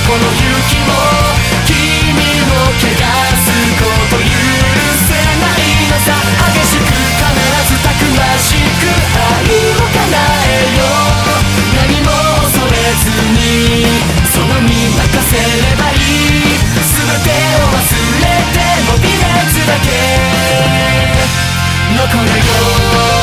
この勇気も君を汚すこと許せないのさ。激しく必ずたくましく愛を叶えよう。何も恐れずにその身任せればいい。全てを忘れても微熱だけ残れよ。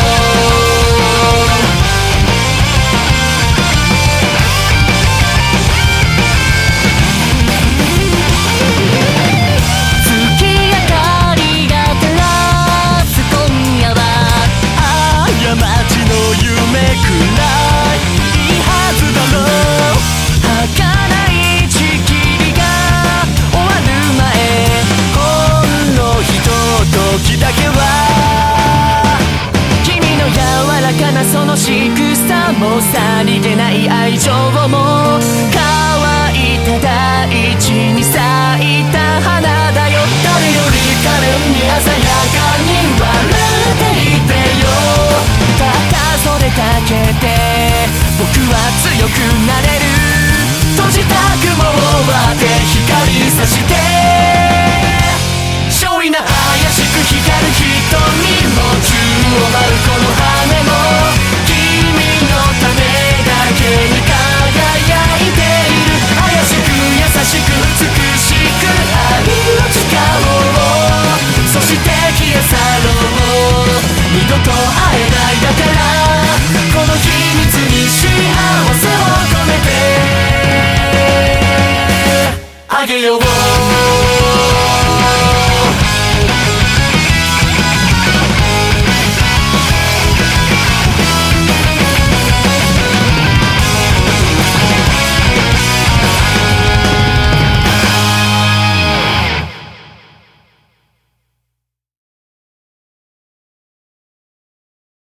その仕草もさりげない愛情も乾いた大地に咲いた花だよ。誰より可憐に鮮やかに笑っていてよ。ただそれだけで僕は強くなれる。閉じた雲を割って光さして少尉な怪しく光る瞳も宙を舞うこの花